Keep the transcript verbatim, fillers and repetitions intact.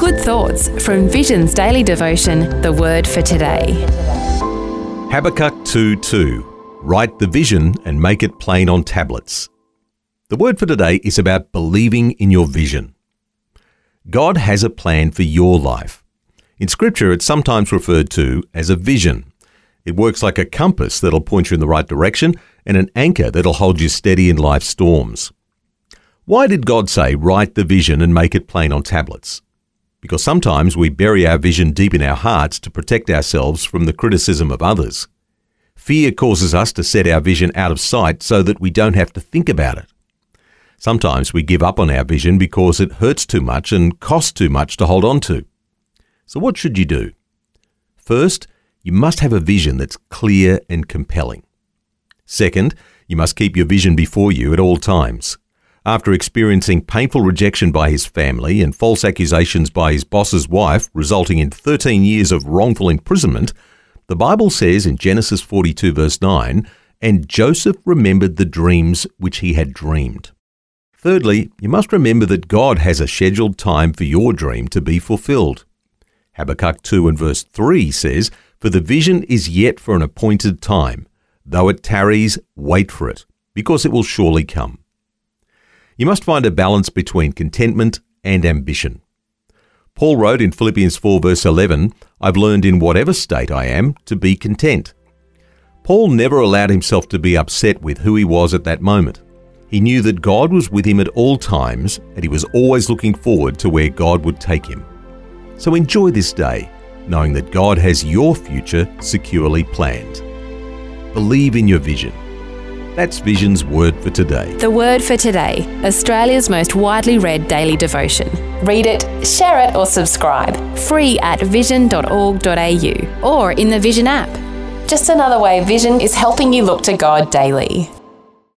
Good thoughts from Vision's daily devotion, The Word for Today. Habakkuk two two. Write the vision and make it plain on tablets. The word for today is about believing in your vision. God has a plan for your life. In Scripture, it's sometimes referred to as a vision. It works like a compass that'll point you in the right direction and an anchor that'll hold you steady in life's storms. Why did God say, write the vision and make it plain on tablets? Because sometimes we bury our vision deep in our hearts to protect ourselves from the criticism of others. Fear causes us to set our vision out of sight so that we don't have to think about it. Sometimes we give up on our vision because it hurts too much and costs too much to hold on to. So what should you do? First, you must have a vision that's clear and compelling. Second, you must keep your vision before you at all times. After experiencing painful rejection by his family and false accusations by his boss's wife, resulting in thirteen years of wrongful imprisonment, the Bible says in Genesis forty-two verse nine, "And Joseph remembered the dreams which he had dreamed." Thirdly, you must remember that God has a scheduled time for your dream to be fulfilled. Habakkuk two and verse three says, "For the vision is yet for an appointed time. Though it tarries, wait for it, because it will surely come." You must find a balance between contentment and ambition. Paul wrote in Philippians four verse eleven, "I've learned in whatever state I am to be content." Paul never allowed himself to be upset with who he was at that moment. He knew that God was with him at all times, and he was always looking forward to where God would take him. So enjoy this day, knowing that God has your future securely planned. Believe in your vision. That's Vision's Word for Today. The Word for Today, Australia's most widely read daily devotion. Read it, share it or subscribe. Free at vision dot org dot a u or in the Vision app. Just another way Vision is helping you look to God daily.